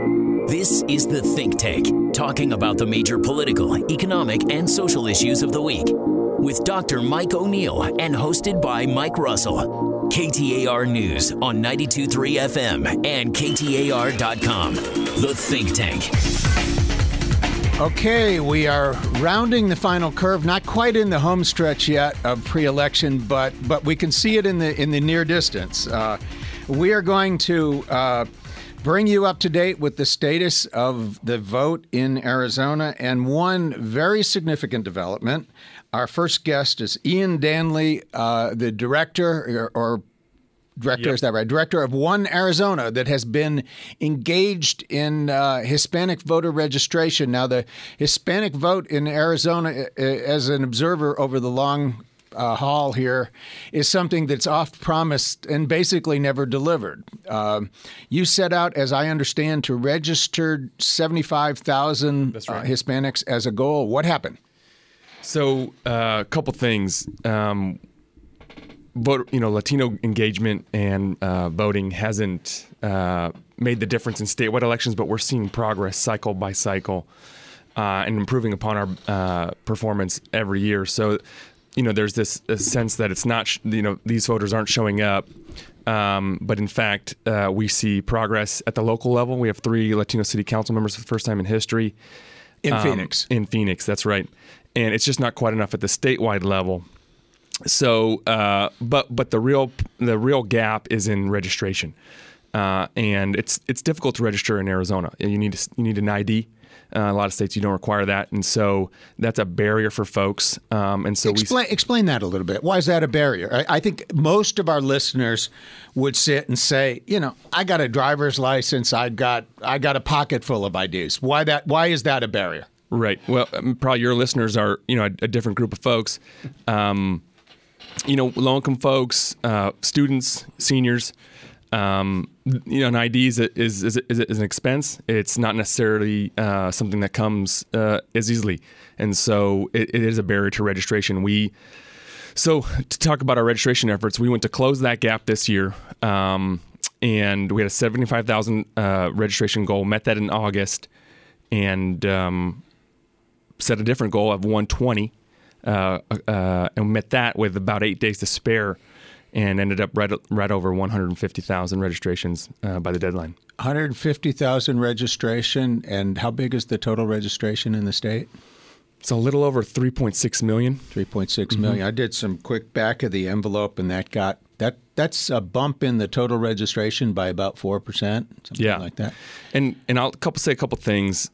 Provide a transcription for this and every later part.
This is The Think Tank, talking about the major political, economic, and social issues of the week, with Dr. Mike O'Neill and hosted by Mike Russell. KTAR News on 92.3 FM and KTAR.com. The Think Tank. Okay, we are rounding the final curve, not quite in the home stretch yet of pre-election, but we can see it in the near distance. We are going to bring you up to date with the status of the vote in Arizona and one very significant development. Our first guest is Ian Danley, the director Director, is that right? Director of One Arizona, that has been engaged in Hispanic voter registration. Now, the Hispanic vote in Arizona, as an observer over the long haul here, is something that's oft promised and basically never delivered. You set out, as I understand, to register 75,000 Hispanics as a goal. What happened? So, a couple things. Latino engagement and voting hasn't made the difference in statewide elections, but we're seeing progress cycle by cycle and improving upon our performance every year. So, there's this sense that it's not, these voters aren't showing up. But in fact, we see progress at the local level. We have 3 Latino city council members for the first time in history. In Phoenix. In Phoenix, that's right. And it's just not quite enough at the statewide level. So, but the real gap is in registration, and it's difficult to register in Arizona. You need an ID. A lot of states you don't require that, and so that's a barrier for folks. And so explain that a little bit. Why is that a barrier? I think most of our listeners would sit and say, I got a driver's license. I got a pocket full of IDs. Why is that a barrier? Right. Well, probably your listeners are a different group of folks. Low-income folks, students, seniors, an ID is an expense. It's not necessarily something that comes as easily. And so it is a barrier to registration. So to talk about our registration efforts, we went to close that gap this year. And we had a 75,000 registration goal, met that in August, and set a different goal of 120. And met that with about 8 days to spare, and ended up right over 150,000 registrations by the deadline. 150,000 registration, and how big is the total registration in the state? It's a little over 3.6 million. 3.6 million. I did some quick back of the envelope, and that's a bump in the total registration by about 4%, something like that. And I'll say a couple things.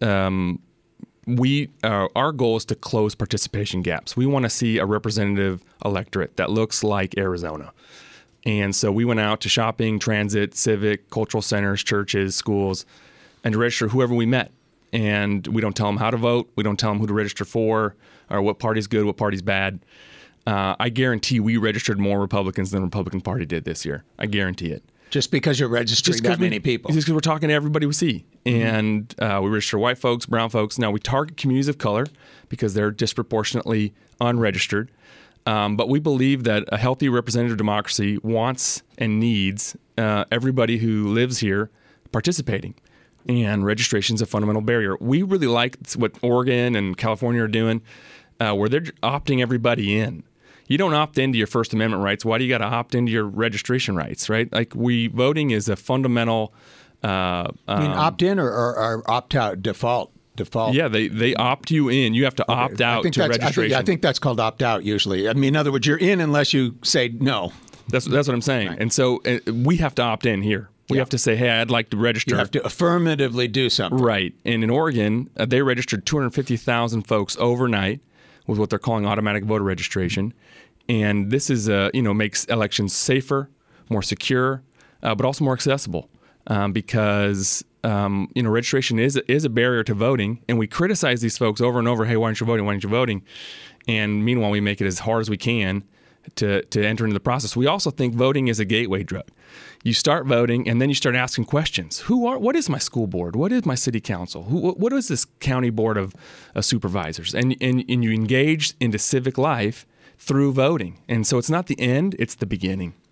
Our goal is to close participation gaps. We want to see a representative electorate that looks like Arizona. And so we went out to shopping, transit, civic, cultural centers, churches, schools, and to register whoever we met. And we don't tell them how to vote. We don't tell them who to register for or what party's good, what party's bad. I guarantee we registered more Republicans than the Republican Party did this year. I guarantee it. Just because you're registering that many people. Just because we're talking to everybody we see. And we register white folks, brown folks. Now, we target communities of color because they're disproportionately unregistered. But we believe that a healthy representative democracy wants and needs everybody who lives here participating. And registration is a fundamental barrier. We really like what Oregon and California are doing, where they're opting everybody in. You don't opt into your First Amendment rights. Why do you got to opt into your registration rights, right? Voting is a fundamental. You mean opt in or opt out? Default. Yeah, they opt you in. You have to opt out to registration. I think that's called opt out usually. I mean, in other words, you're in unless you say no. That's what I'm saying. Right. And so we have to opt in here. We have to say, hey, I'd like to register. You have to affirmatively do something. Right. And in Oregon, they registered 250,000 folks overnight with what they're calling automatic voter registration. And this is, makes elections safer, more secure, but also more accessible because, registration is a barrier to voting. And we criticize these folks over and over, hey, why aren't you voting? Why aren't you voting? And meanwhile, we make it as hard as we can to enter into the process. We also think voting is a gateway drug. You start voting, and then you start asking questions. What is my school board? What is my city council? What is this county board of supervisors? And you engage into civic life through voting. And so it's not the end, it's the beginning.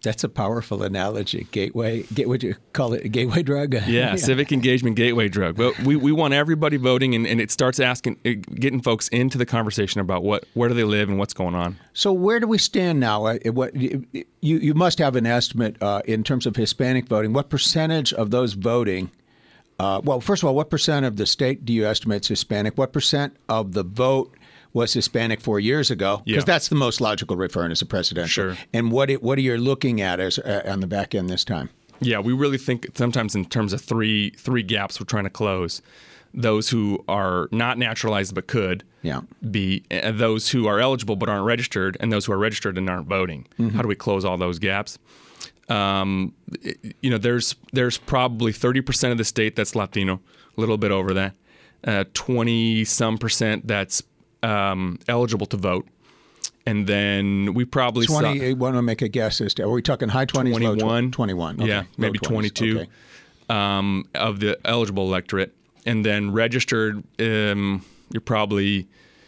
That's a powerful analogy. Gateway, would you call it a gateway drug? Yeah, civic engagement gateway drug. But we want everybody voting, and it starts getting folks into the conversation about where do they live and what's going on. So where do we stand now? You must have an estimate in terms of Hispanic voting. What percentage of those voting? Well, first of all, what percent of the state do you estimate is Hispanic? What percent of the vote was Hispanic 4 years ago? Because that's the most logical referent as a presidential. Sure. And what are you looking at as on the back end this time? Yeah, we really think sometimes in terms of three gaps we're trying to close. Those who are not naturalized but could be, those who are eligible but aren't registered, and those who are registered and aren't voting. Mm-hmm. How do we close all those gaps? There's probably 30% of the state that's Latino, a little bit over that. 20-some% that's eligible to vote. And then we probably 20. Want to make a guess as to, are we talking high 20s? 21. 21. Okay. Yeah, maybe 22 okay. Of the eligible electorate. And then registered, you're probably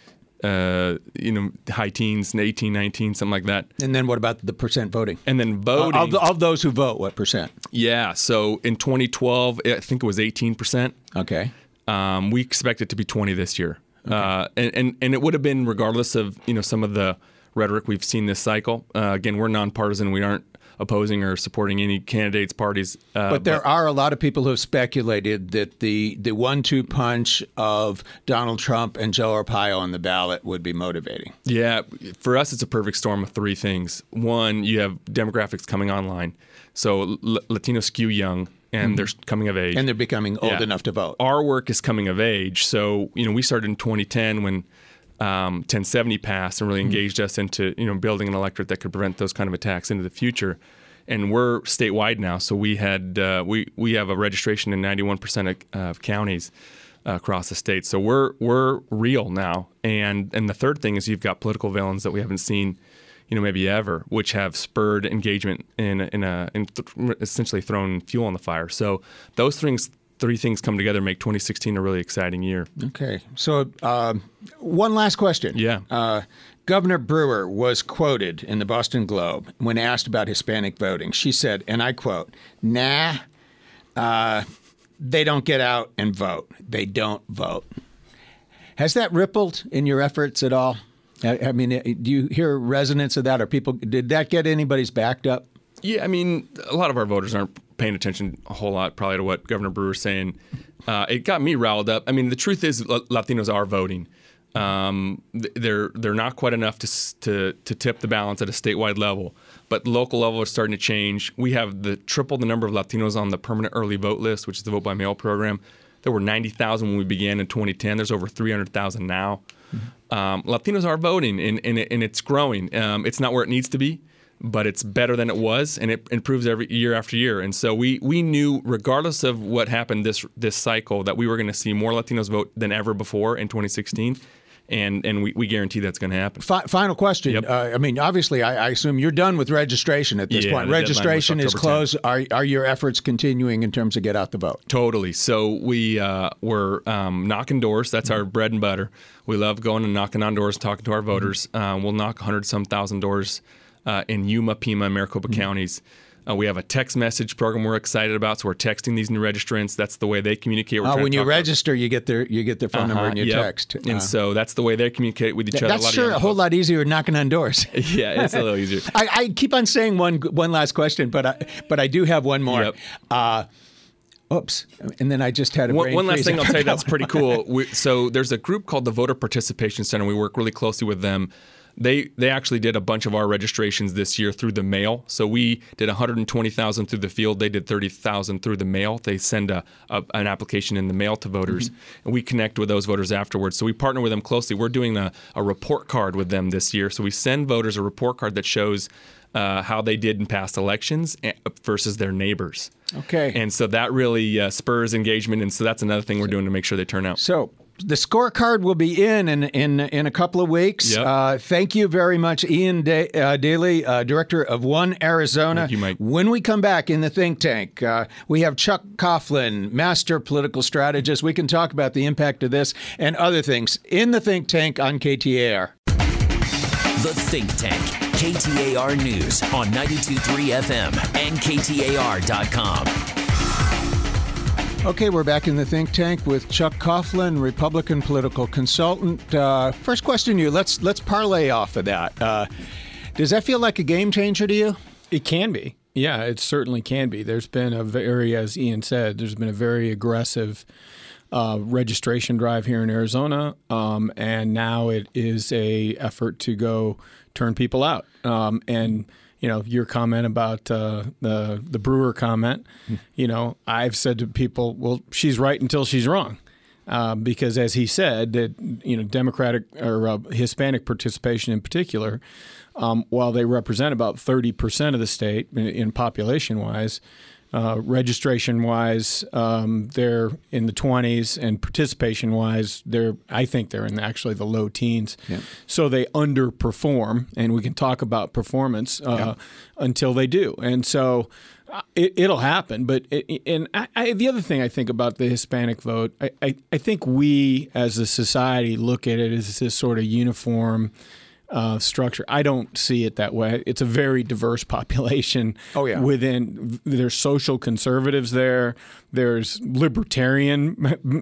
high teens, 18, 19, something like that. And then what about the percent voting? And then voting. Of those who vote, what percent? Yeah. So in 2012, I think it was 18%. Okay. We expect it to be 20 this year. Okay. And it would have been regardless of some of the rhetoric we've seen this cycle. Again, we're nonpartisan. We aren't opposing or supporting any candidates, parties. But there are a lot of people who have speculated that the 1-2 punch of Donald Trump and Joe Arpaio on the ballot would be motivating. Yeah, for us, it's a perfect storm of three things. One, you have demographics coming online. So Latinos skew young. And they're coming of age. And they're becoming old enough to vote. Our work is coming of age. So, we started in 2010 when 1070 passed and really engaged us into, building an electorate that could prevent those kind of attacks into the future. And we're statewide now. So we had we have a registration in 91% of counties across the state. So we're real now. And the third thing is you've got political villains that we haven't seen maybe ever, which have spurred engagement and essentially thrown fuel on the fire. So those three things come together make 2016 a really exciting year. Okay. So one last question. Yeah. Governor Brewer was quoted in the Boston Globe when asked about Hispanic voting. She said, and I quote, "Nah, they don't get out and vote. They don't vote." Has that rippled in your efforts at all? I mean, do you hear resonance of that? Or did that get anybody's backed up? Yeah, I mean, a lot of our voters aren't paying attention a whole lot probably to what Governor Brewer's saying. It got me riled up. I mean, the truth is Latinos are voting. They're not quite enough to tip the balance at a statewide level, but local level is starting to change. We have triple the number of Latinos on the permanent early vote list, which is the vote by mail program. There were 90,000 when we began in 2010. There's over 300,000 now. Latinos are voting, and it's growing. It's not where it needs to be, but it's better than it was, and it improves every year after year. And so we knew, regardless of what happened this cycle, that we were going to see more Latinos vote than ever before in 2016. And we guarantee that's going to happen. Final question. Yep. I mean, obviously, I assume you're done with registration at this point. Registration is closed. Are your efforts continuing in terms of get out the vote? Totally. So we're knocking doors. That's our bread and butter. We love going and knocking on doors, talking to our voters. We'll knock 100-some thousand doors in Yuma, Pima, and Maricopa counties. We have a text message program we're excited about, so we're texting these new registrants. That's the way they communicate. When you register, you get their phone number in your text. And so that's the way they communicate with each other. That's a whole lot easier than knocking on doors. Yeah, it's a little easier. I keep on saying one last question, but I do have one more. Yep. Oops. And then I just had a brain one last freeze. thing I'll tell you that's pretty cool. So there's a group called the Voter Participation Center. We work really closely with them. They actually did a bunch of our registrations this year through the mail. So we did 120,000 through the field. They did 30,000 through the mail. They send an application in the mail to voters, and we connect with those voters afterwards. So we partner with them closely. We're doing a report card with them this year. So we send voters a report card that shows how they did in past elections versus their neighbors. Okay. And so that really spurs engagement, and so that's another thing we're doing to make sure they turn out. So the scorecard will be in a couple of weeks. Yep. Thank you very much, Ian Daly, Director of One Arizona. Thank you, Mike. When we come back in the think tank, we have Chuck Coughlin, Master Political Strategist. We can talk about the impact of this and other things in the think tank on KTAR. The Think Tank, KTAR News on 92.3 FM and KTAR.com. Okay, we're back in the Think Tank with Chuck Coughlin, Republican political consultant. First question to you, let's parlay off of that. Does that feel like a game changer to you? It can be. Yeah, it certainly can be. There's been as Ian said, there's been a very aggressive registration drive here in Arizona, and now it is a effort to go turn people out. And your comment about the Brewer comment, I've said to people, well, she's right until she's wrong. Because as he said, that Democratic or Hispanic participation in particular, while they represent about 30% of the state in population-wise, registration-wise, they're in the 20s, and participation-wise, I think they're in actually the low teens. Yeah. So they underperform, and we can talk about performance until they do. And so it'll happen. But the other thing I think about the Hispanic vote, I think we as a society look at it as this sort of uniform structure. I don't see it that way. It's a very diverse population. Oh, yeah. There's social conservatives there. There's libertarian,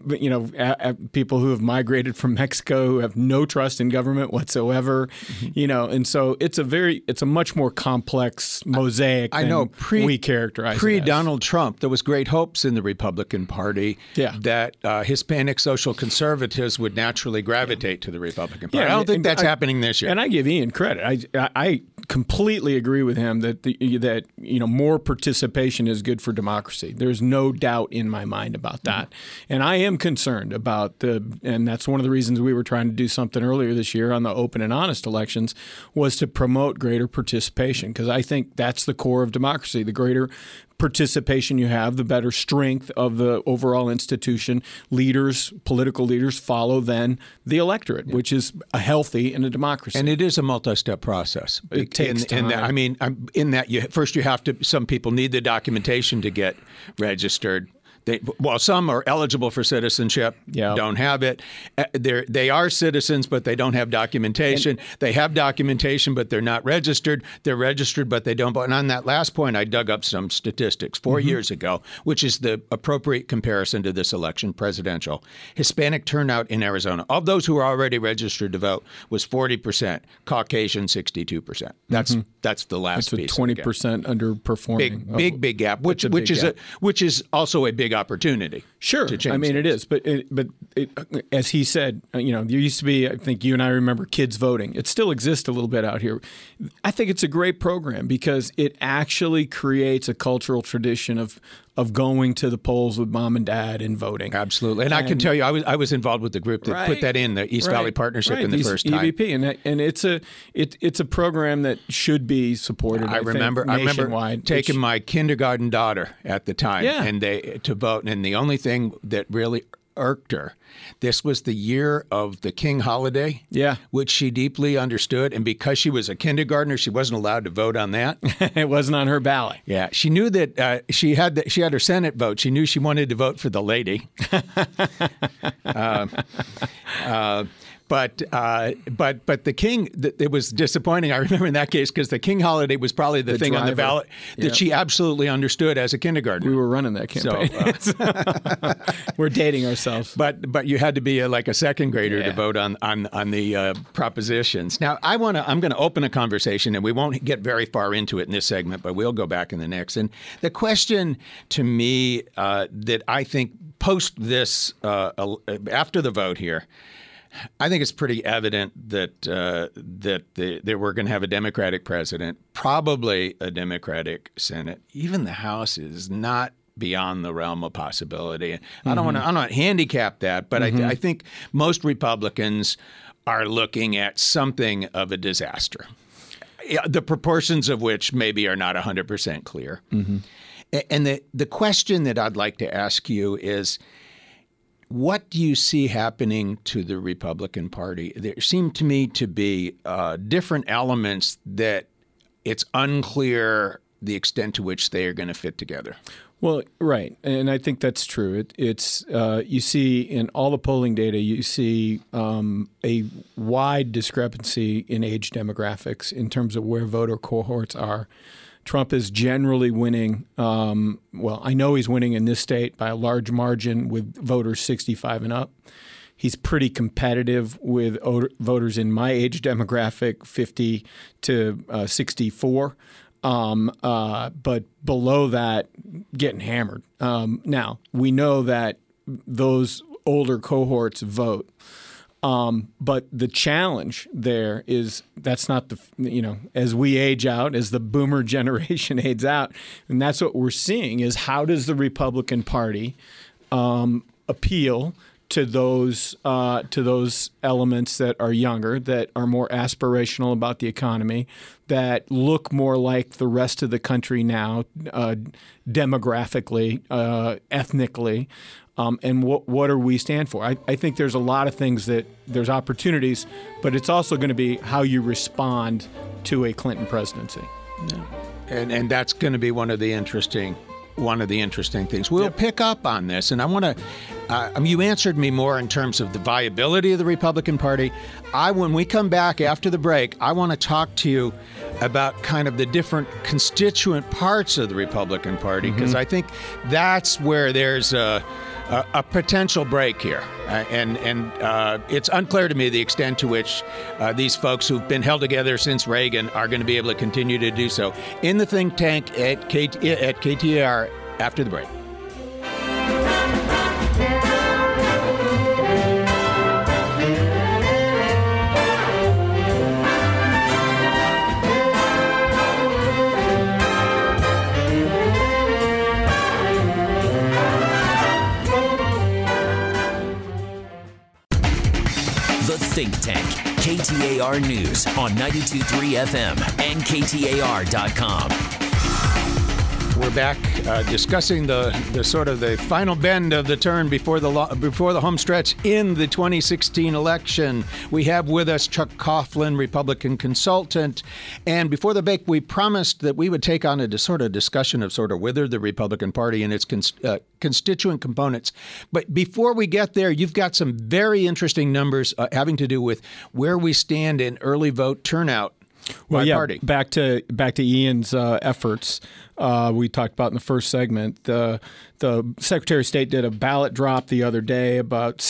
people who have migrated from Mexico who have no trust in government whatsoever. Mm-hmm. And so it's a much more complex mosaic than we characterize it as. Pre-Donald Trump, there was great hopes in the Republican Party that Hispanic social conservatives would naturally gravitate to the Republican Party. I don't think that's happening this year. And I give Ian credit. I completely agree with him that more participation is good for democracy. There's no doubt in my mind about that. Mm-hmm. And I am concerned about and that's one of the reasons we were trying to do something earlier this year on the open and honest elections, was to promote greater participation, because I think that's the core of democracy. The greater participation you have, the better strength of the overall institution. Political leaders follow then the electorate, which is a healthy in a democracy. And it is a multi-step process. It takes time. Some people need the documentation to get registered. Some are eligible for citizenship, don't have it. They are citizens, but they don't have documentation. They have documentation, but they're not registered. They're registered, but they don't vote. And on that last point, I dug up some statistics 4 years ago, which is the appropriate comparison to this election, presidential. Hispanic turnout in Arizona, of those who are already registered to vote, was 40%. Caucasian, 62%. That's the last piece. It's a 20% underperforming. Big gap, which is also a big opportunity. Sure, I mean it is, but as he said, there used to be, I think you and I remember, kids voting. It still exists a little bit out here. I think it's a great program because it actually creates a cultural tradition of going to the polls with mom and dad and voting. Absolutely, and I can tell you, I was involved with the group that put that in, the East Valley Partnership, in the first time. EVP, and it's a program that should be supported. I remember taking my kindergarten daughter at the time, and to vote, and the only thing that really irked her. This was the year of the King holiday, which she deeply understood. And because she was a kindergartner, she wasn't allowed to vote on that. It wasn't on her ballot. Yeah, she knew that she had her Senate vote. She knew she wanted to vote for the lady. But the King, it was disappointing. I remember in that case because the King holiday was probably the thing on the ballot that she absolutely understood as a kindergartner. We were running that campaign. So, we're dating ourselves. But you had to be like a second grader to vote on the propositions. Now I'm going to open a conversation, and we won't get very far into it in this segment, but we'll go back in the next. And the question to me that I think post this after the vote here. I think it's pretty evident that that we're going to have a Democratic president, probably a Democratic Senate. Even the House is not beyond the realm of possibility. I don't want to handicap that, but I think most Republicans are looking at something of a disaster, the proportions of which maybe are not 100% clear. And the question that I'd like to ask you is, what do you see happening to the Republican Party? There seem to me to be different elements that it's unclear the extent to which they are going to fit together. Well, right, and I think that's true. It's you see in all the polling data, you see a wide discrepancy in age demographics in terms of where voter cohorts are. Trump is generally winning. Well, I know he's winning in this state by a large margin with voters 65 and up. He's pretty competitive with voters in my age demographic, 50 to 64. But below that, getting hammered. Now, we know that those older cohorts vote. But the challenge there is that's not as we age out, as the boomer generation ages out, and that's what we're seeing is how does the Republican Party appeal to those elements that are younger, that are more aspirational about the economy, that look more like the rest of the country now, demographically, ethnically, and what do we stand for? I think there's a lot of things there's opportunities, but it's also going to be how you respond to a Clinton presidency. Yeah. And that's going to be one of the interesting things. We'll pick up on this, and I want to. You answered me more in terms of the viability of the Republican Party. When we come back after the break, I want to talk to you about kind of the different constituent parts of the Republican Party, because I think that's where there's a potential break here. And it's unclear to me the extent to which these folks who've been held together since Reagan are going to be able to continue to do so. In the think tank at KTAR after the break. Think Tank, KTAR News on 92.3 FM and KTAR.com. We're back discussing the sort of the final bend of the turn before the home stretch in the 2016 election. We have with us Chuck Coughlin, Republican consultant. And before the break, we promised that we would take on a sort of discussion of sort of whether the Republican Party and its constituent components. But before we get there, you've got some very interesting numbers having to do with where we stand in early vote turnout. Well, yeah, party. Back to Ian's efforts we talked about in the first segment. The Secretary of State did a ballot drop the other day. About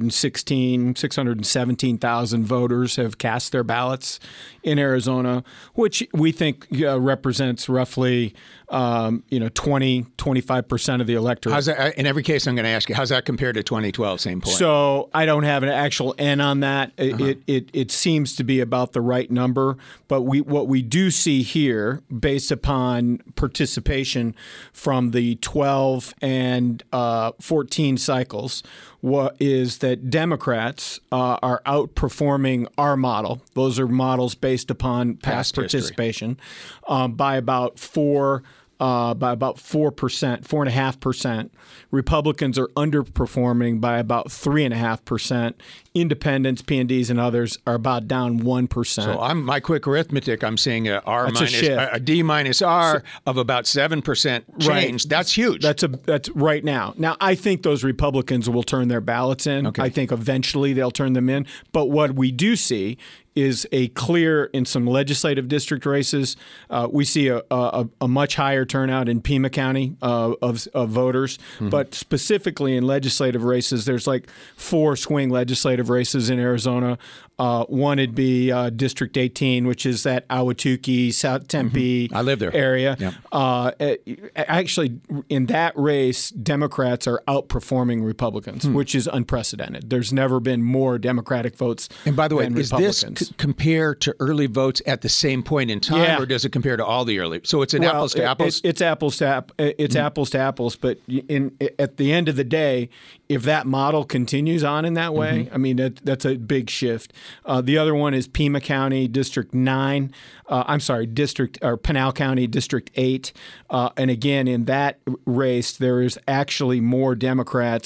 617,000 voters have cast their ballots in Arizona, which we think represents roughly 20-25% of the electorate. How's that, in every case, I'm going to ask you, how's that compared to 2012, same point? So I don't have an actual N on that. It seems to be about the right number. But what we do see here, based upon participation from the 12 and 14 cycles, is that Democrats are outperforming our model. Those are models based upon past participation by about 4%, 4.5%. Republicans are underperforming by about 3.5%. Independents, PNDs, and others are about down 1%. So my quick arithmetic, I'm seeing a D minus R of about 7% change. Right. That's huge. That's right now. Now, I think those Republicans will turn their ballots in. Okay. I think eventually they'll turn them in. But what we do see is a clear in some legislative district races. We see a much higher turnout in Pima County of voters, but specifically in legislative races, there's like 4 swing legislative races in Arizona. One would be District 18, which is that Ahwatukee, South Tempe I live there. area. Yep. Actually, in that race, Democrats are outperforming Republicans, which is unprecedented. There's never been more Democratic votes And by the way, than is Republicans. this compare to early votes at the same point in time, or does it compare to all the early? So it's apples to apples? It's apples to apples to apples. But at the end of the day, if that model continues on in that way, I mean, that's a big shift. The other one is Pima County, District 9. Pinal County, District 8. And again, in that race, there is actually more Democrats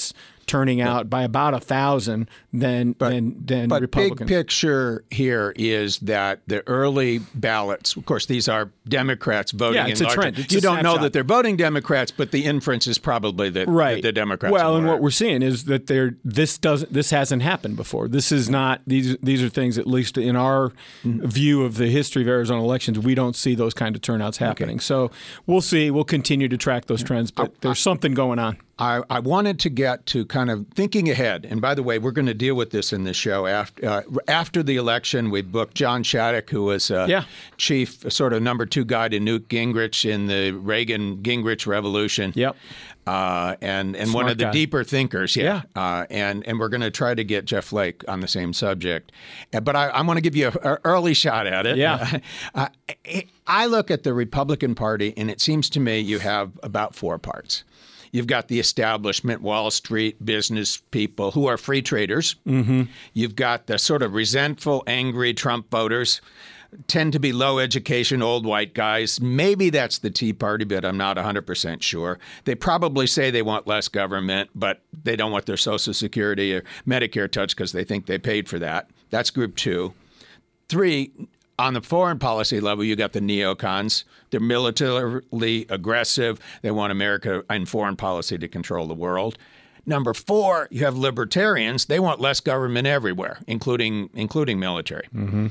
turning out by about 1,000 than Republicans. Big picture here is that the early ballots, of course, these are Democrats voting it's in a large. trend. It's you a don't know snapshot. that they're voting Democrats, but the inference is probably that the Democrats. Well, and are. what we're seeing is that this hasn't happened before. This is not these are things, at least in our view of the history of Arizona elections, we don't see those kind of turnouts happening. Okay. So we'll see. We'll continue to track those trends, but there's something going on. I wanted to get to kind of thinking ahead. And by the way, we're going to deal with this in this show. After the election, we booked John Shattuck, who was chief, sort of number 2 guy to Newt Gingrich in the Reagan-Gingrich revolution. Yep. And Smart one of the guy. deeper thinkers. Yeah. And we're going to try to get Jeff Flake on the same subject. But I want to give you an early shot at it. Yeah. I look at the Republican Party, and it seems to me you have about 4 parts. You've got the establishment, Wall Street, business people who are free traders. Mm-hmm. You've got the sort of resentful, angry Trump voters, tend to be low education, old white guys. Maybe that's the Tea Party, but I'm not 100% sure. They probably say they want less government, but they don't want their Social Security or Medicare touched because they think they paid for that. That's group 2. 3, on the foreign policy level, you got the neocons. They're militarily aggressive. They want America and foreign policy to control the world. Number 4, you have libertarians. They want less government everywhere, including military. Mm-hmm.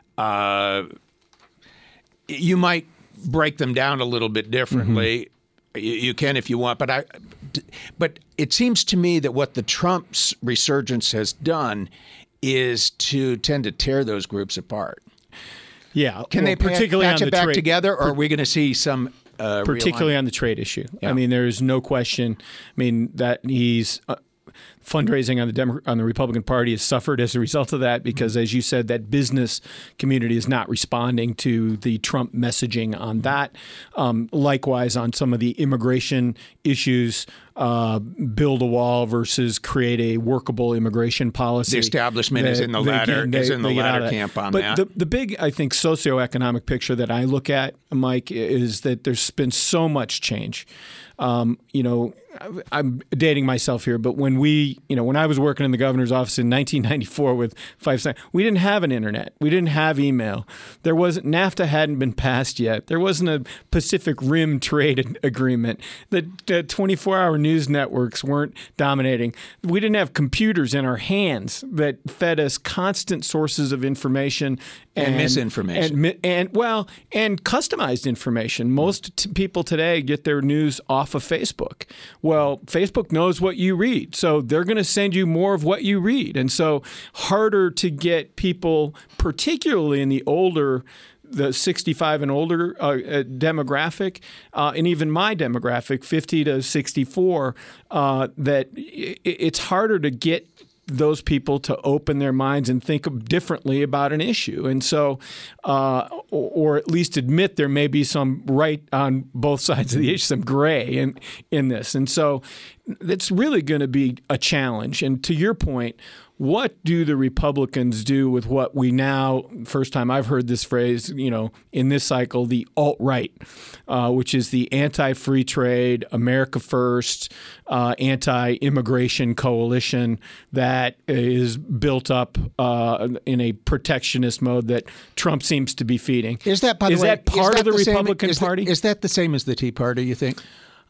You might break them down a little bit differently. Mm-hmm. You can if you want, but it seems to me that what the Trump's resurgence has done is to tend to tear those groups apart. Yeah. Can they particularly patch it back together, or are we going to see some particularly on the trade issue? Yeah. I mean, there's no question. I mean, that he's fundraising on the Republican Party has suffered as a result of that because, as you said, that business community is not responding to the Trump messaging on that. Likewise, on some of the immigration issues, build a wall versus create a workable immigration policy. The establishment is in the latter camp on that. But the big, I think, socioeconomic picture that I look at, Mike, is that there's been so much change. I'm dating myself here, but when I was working in the governor's office in 1994 with 5 Cent, we didn't have an internet. We didn't have email. NAFTA hadn't been passed yet. There wasn't a Pacific Rim trade agreement. The 24-hour news networks weren't dominating. We didn't have computers in our hands that fed us constant sources of information and misinformation. And customized information. Most people today get their news off of Facebook. Well, Facebook knows what you read, so they're going to send you more of what you read. And so harder to get people, particularly in the 65 and older demographic, and even my demographic, 50 to 64, that it's harder to get those people to open their minds and think differently about an issue. And so, or at least admit there may be some right on both sides of the issue, some gray in this. And so it's really going to be a challenge. And to your point, what do the Republicans do with what we now, first time I've heard this phrase, in this cycle, the alt-right, which is the anti-free trade, America First, anti-immigration coalition that is built up in a protectionist mode that Trump seems to be feeding. Is that, by the way, that part of the Republican Party? Is that the same as the Tea Party, you think?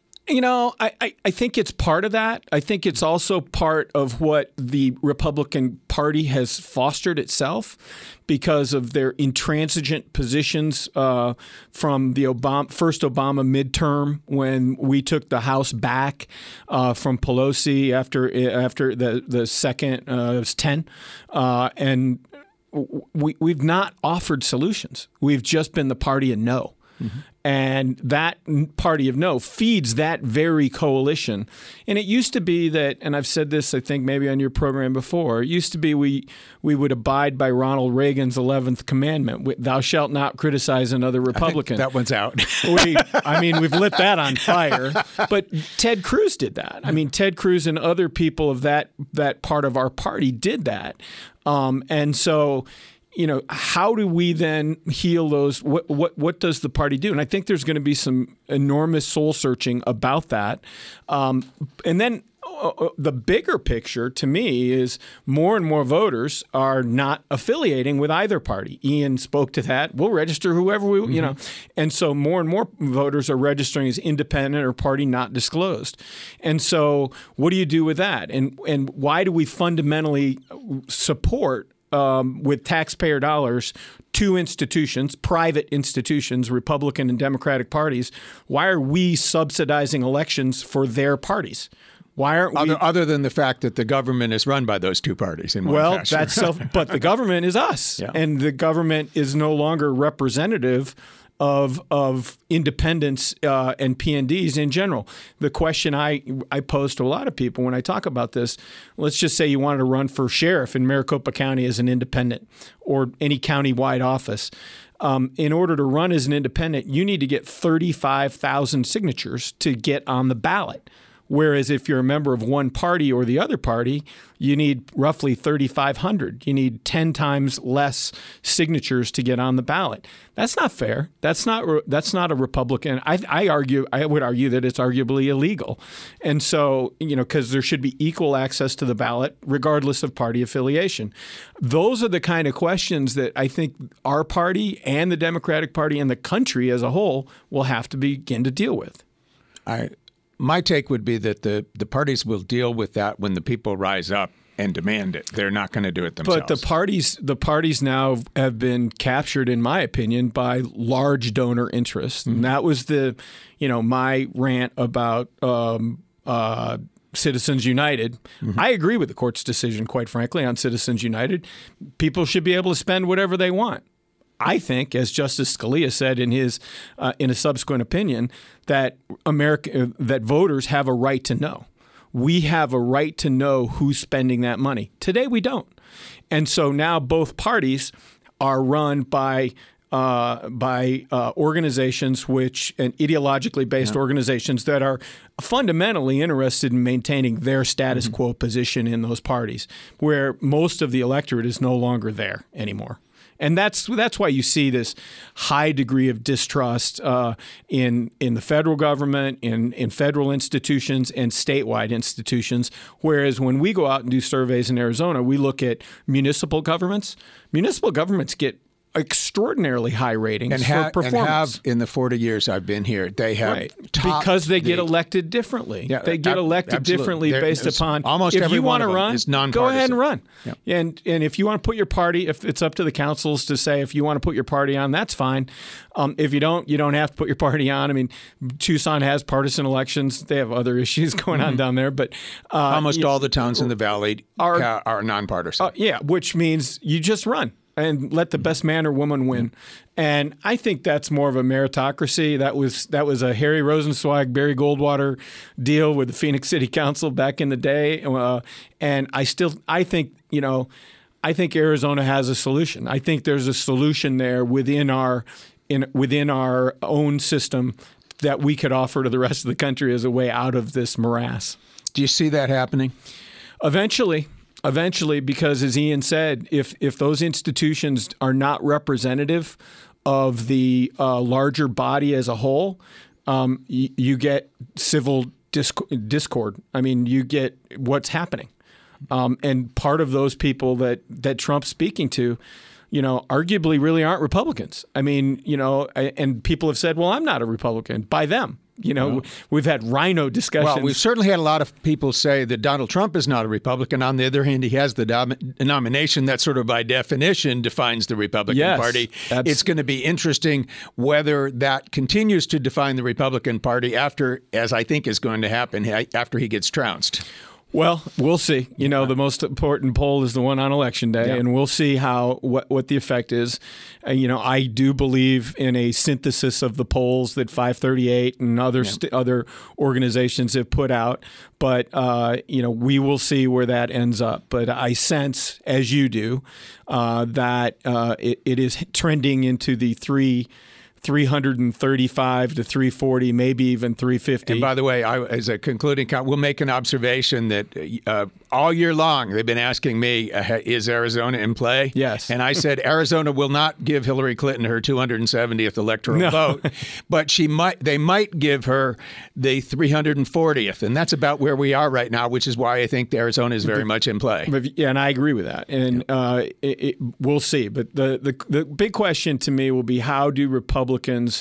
I think it's part of that. I think it's also part of what the Republican Party has fostered itself because of their intransigent positions from the first Obama midterm when we took the House back from Pelosi after the second it was 10. And we've not offered solutions. We've just been the party of no. Mm-hmm. And that party of no feeds that very coalition. And it used to be that, and I've said this, I think, maybe on your program before, it used to be we would abide by Ronald Reagan's 11th commandment, thou shalt not criticize another Republican. I think that one's out. We've lit that on fire. But Ted Cruz did that. I mean, Ted Cruz and other people of that part of our party did that. And so, how do we then heal those? What does the party do? And I think there's going to be some enormous soul searching about that. And then the bigger picture to me is more and more voters are not affiliating with either party. Ian spoke to that. We'll register whoever we, you know. And so more and more voters are registering as independent or party not disclosed. And so what do you do with that? And why do we fundamentally support with taxpayer dollars two institutions, private institutions, Republican and Democratic parties? Why are we subsidizing elections for their parties? Why aren't we? Other than the fact that the government is run by those two parties in one fashion. But the government is us, and the government is no longer representative of independents and PNDs in general. The question I pose to a lot of people when I talk about this, let's just say you wanted to run for sheriff in Maricopa County as an independent or any county-wide office. In order to run as an independent, you need to get 35,000 signatures to get on the ballot. Whereas if you're a member of one party or the other party, you need roughly 3,500. You need 10 times less signatures to get on the ballot. That's not fair. That's not a Republican. I would argue that it's arguably illegal. And so, because there should be equal access to the ballot regardless of party affiliation. Those are the kind of questions that I think our party and the Democratic Party and the country as a whole will have to begin to deal with. My take would be that the parties will deal with that when the people rise up and demand it. They're not going to do it themselves. But the parties now have been captured, in my opinion, by large donor interest. And that was my rant about Citizens United. I agree with the court's decision, quite frankly, on Citizens United. People should be able to spend whatever they want. I think, as Justice Scalia said in his in a subsequent opinion, that voters have a right to know. We have a right to know who's spending that money. Today, we don't. And so now both parties are run by organizations and ideologically based organizations that are fundamentally interested in maintaining their status quo position in those parties, where most of the electorate is no longer there anymore. And that's why you see this high degree of distrust in the federal government, in federal institutions, and statewide institutions. Whereas when we go out and do surveys in Arizona, we look at municipal governments. Municipal governments get extraordinarily high ratings for performance. And have in the 40 years I've been here, they have because they get elected differently. Yeah, they get elected differently based upon almost if every you want to run, go ahead and run. Yeah. And if you want to put your party, if it's up to the councils to say if you want to put your party on, that's fine. If you don't have to put your party on. I mean, Tucson has partisan elections. They have other issues going on down there, but almost all the towns in the valley are nonpartisan. Which means you just run and let the best man or woman win. And I think that's more of a meritocracy. That was a Harry Rosenzweig, Barry Goldwater deal with the Phoenix City Council back in the day. And I think Arizona has a solution. I think there's a solution there within our own system that we could offer to the rest of the country as a way out of this morass. Do you see that happening? Eventually, because as Ian said, if those institutions are not representative of the larger body as a whole, you get civil discord. I mean, you get what's happening. And part of those people that Trump's speaking to, arguably really aren't Republicans. I mean, and people have said, well, I'm not a Republican by them. We've had rhino discussions. Well, we've certainly had a lot of people say that Donald Trump is not a Republican. On the other hand, he has the nomination that sort of by definition defines the Republican Party. It's going to be interesting whether that continues to define the Republican Party after, as I think is going to happen, after he gets trounced. Well, we'll see. The most important poll is the one on Election Day, and we'll see what the effect is. I do believe in a synthesis of the polls that 538 and other organizations have put out, but we will see where that ends up. But I sense, as you do, that it is trending into the 335 to 340, maybe even 350. And by the way, as a concluding comment, we'll make an observation that all year long they've been asking me, is Arizona in play? Yes. And I said Arizona will not give Hillary Clinton her 270th electoral vote, but they might give her the 340th. And that's about where we are right now, which is why I think Arizona is very much in play. Yeah, and I agree with that. And we'll see. But the big question to me will be, how do Republicans,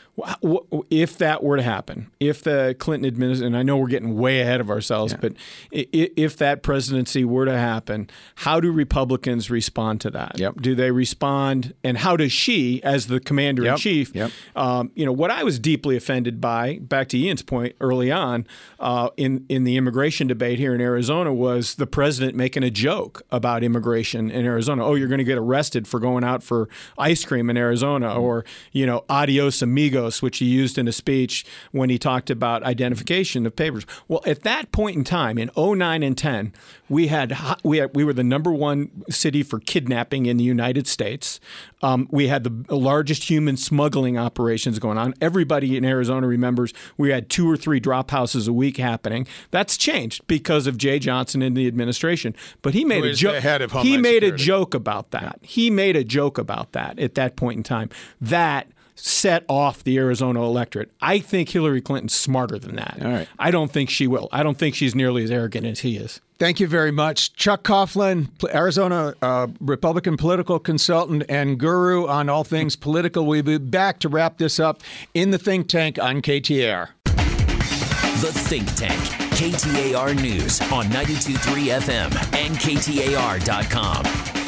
if that were to happen, if the Clinton administration, and I know we're getting way ahead of ourselves, but if that presidency were to happen, how do Republicans respond to that? Do they respond, and how does she, as the commander-in-chief, what I was deeply offended by, back to Ian's point early on, in the immigration debate here in Arizona, was the president making a joke about immigration in Arizona. Oh, you're going to get arrested for going out for ice cream in Arizona, or, adios amigos, which he used in a speech when he talked about identification of papers. Well, at that point in time, in 2009 and 10, we were the number one city for kidnapping in the United States. We had the largest human smuggling operations going on. Everybody in Arizona remembers we had 2 or 3 drop houses a week happening. That's changed because of Jay Johnson and the administration. But he made a joke. He made a joke about that. He made a joke about that at that point in time. That set off the Arizona electorate. I think Hillary Clinton's smarter than that. All right. I don't think she will. I don't think she's nearly as arrogant as he is. Thank you very much. Chuck Coughlin, Arizona Republican political consultant and guru on all things political. We'll be back to wrap this up in the Think Tank on KTAR. The Think Tank, KTAR News on 92.3 FM and KTAR.com.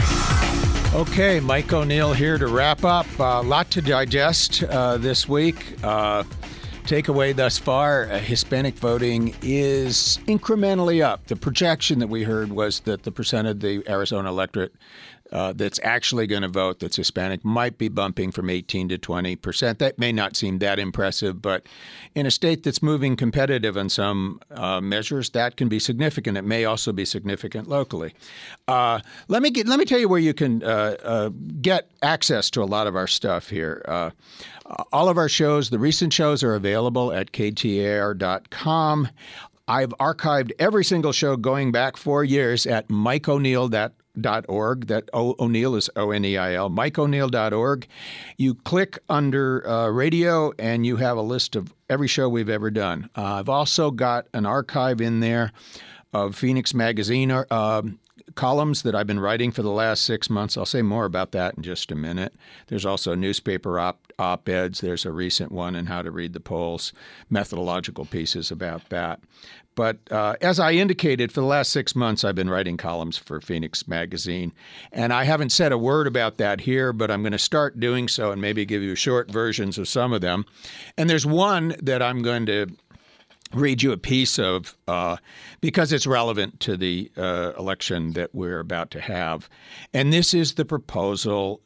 Okay, Mike O'Neill here to wrap up. A lot to digest this week. Takeaway thus far, Hispanic voting is incrementally up. The projection that we heard was that the percent of the Arizona electorate that's actually going to vote that's Hispanic might be bumping from 18 to 20%. That may not seem that impressive, but in a state that's moving competitive on some measures, that can be significant. It may also be significant locally. Let me tell you where you can get access to a lot of our stuff here. All of our shows, the recent shows, are available at KTAR.com. I've archived every single show going back 4 years at MikeO'Neill.org. That O'Neill is O-N-E-I-L, MikeO'Neill.org. You click under radio and you have a list of every show we've ever done. I've also got an archive in there of Phoenix Magazine columns that I've been writing for the last 6 months. I'll say more about that in just a minute. There's also newspaper op-eds. There's a recent one on how to read the polls, methodological pieces about that. But as I indicated, for the last 6 months, I've been writing columns for Phoenix Magazine. And I haven't said a word about that here, but I'm going to start doing so and maybe give you short versions of some of them. And there's one that I'm going to read you a piece of because it's relevant to the election that we're about to have. And this is the proposal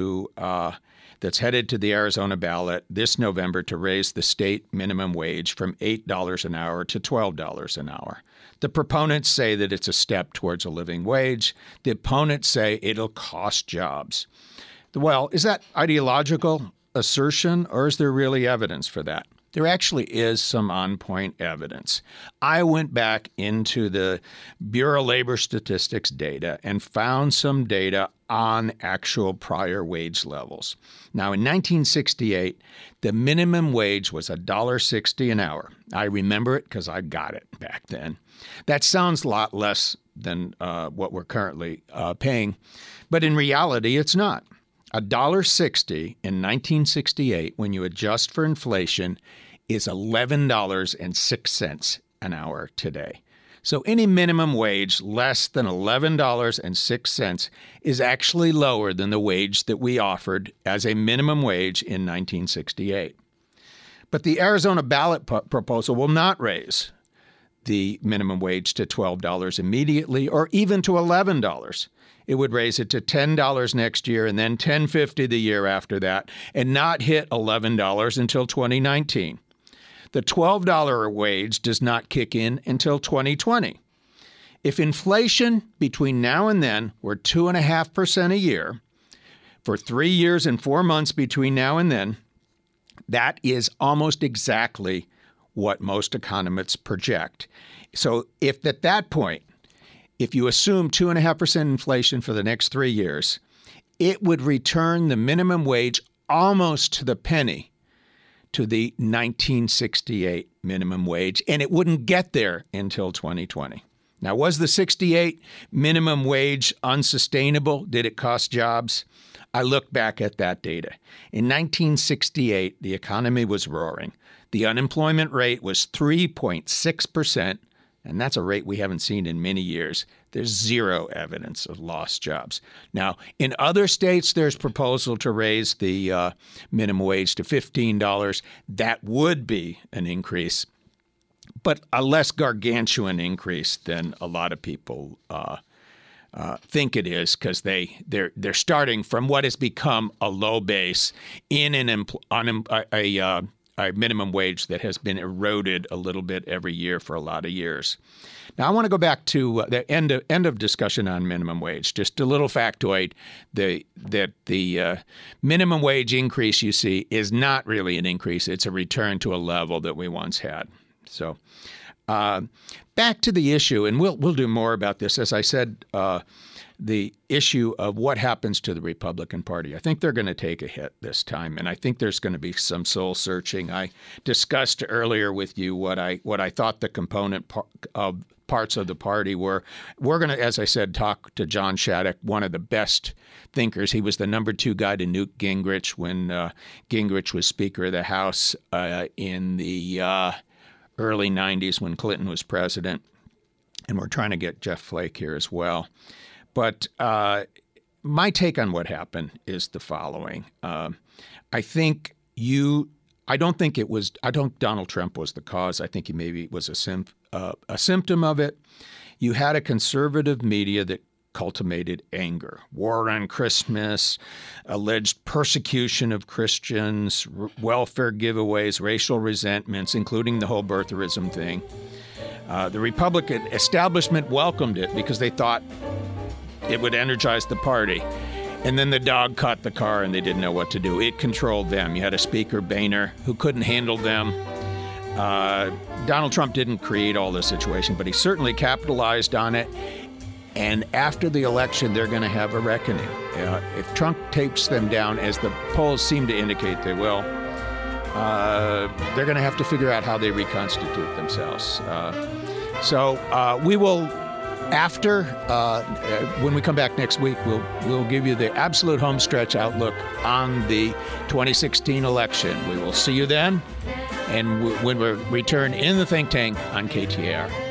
that's headed to the Arizona ballot this November to raise the state minimum wage from $8 an hour to $12 an hour. The proponents say that it's a step towards a living wage. The opponents say it'll cost jobs. Well, is that ideological assertion, or is there really evidence for that? There actually is some on-point evidence. I went back into the Bureau of Labor Statistics data and found some data on actual prior wage levels. Now, in 1968, the minimum wage was $1.60 an hour. I remember it because I got it back then. That sounds a lot less than what we're currently paying, but in reality, it's not. $1.60 in 1968, when you adjust for inflation, is $11.06 an hour today. So any minimum wage less than $11.06 is actually lower than the wage that we offered as a minimum wage in 1968. But the Arizona ballot proposal will not raise the minimum wage to $12 immediately or even to $11. It would raise it to $10 next year and then $10.50 the year after that and not hit $11 until 2019. The $12 wage does not kick in until 2020. If inflation between now and then were 2.5% a year for 3 years and 4 months between now and then, That is almost exactly what most economists project. So if at that point, if you assume 2.5% inflation for the next 3 years, it would return the minimum wage almost to the penny to the 1968 minimum wage, and it wouldn't get there until 2020. Now, was the 68 minimum wage unsustainable? Did it cost jobs? I look back at that data. In 1968, the economy was roaring. The unemployment rate was 3.6%, and that's a rate we haven't seen in many years. There's zero evidence of lost jobs. Now, in other states, there's proposal to raise the minimum wage to $15. That would be an increase, but a less gargantuan increase than a lot of people think it is, because they're starting from what has become a low base in a minimum wage that has been eroded a little bit every year for a lot of years. Now, I want to go back to the end of discussion on minimum wage. Just a little factoid: that the minimum wage increase you see is not really an increase; it's a return to a level that we once had. So, back to the issue, and we'll do more about this. As I said, the issue of what happens to the Republican Party. I think they're going to take a hit this time, and I think there's going to be some soul searching. I discussed earlier with you what I thought the component parts of the party were. We're going to, as I said, talk to John Shattuck, one of the best thinkers. He was the number 2 guy to Newt Gingrich when Gingrich was Speaker of the House in the early 90s when Clinton was president. And we're trying to get Jeff Flake here as well. But my take on what happened is the following. I don't think Donald Trump was the cause. I think he maybe was a symptom of it. You had a conservative media that cultivated anger, war on Christmas, alleged persecution of Christians, welfare giveaways, racial resentments, including the whole birtherism thing. The Republican establishment welcomed it because they thought it would energize the party. And then the dog caught the car and they didn't know what to do. It controlled them. You had a Speaker, Boehner, who couldn't handle them. Donald Trump didn't create all this situation, but he certainly capitalized on it. And after the election, they're going to have a reckoning. If Trump takes them down, as the polls seem to indicate they will, they're going to have to figure out how they reconstitute themselves. So we will, after, when we come back next week, we'll give you the absolute homestretch outlook on the 2016 election. We will see you then, and when we return in the Think Tank on KTAR.